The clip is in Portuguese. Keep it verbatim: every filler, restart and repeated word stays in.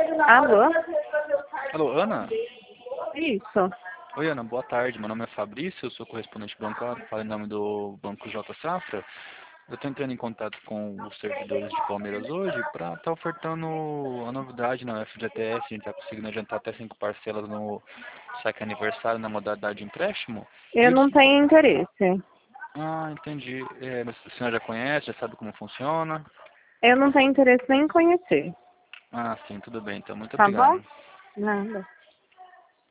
Alô? Alô, Ana? Isso. Oi, Ana, boa tarde. Meu nome é Fabrício, eu sou correspondente bancário, falo em nome do Banco J Safra. Eu estou entrando em contato com os servidores de Palmeiras hoje para estar ofertando a novidade na F G T S. A gente está conseguindo adiantar até cinco parcelas no saque aniversário na modalidade de empréstimo. E Eu eu... não tenho interesse. Ah, entendi. É, mas a senhora já conhece, já sabe como funciona? Eu não tenho interesse nem em conhecer. Ah, sim, tudo bem. Então, muito Tá bom? obrigado. Nada.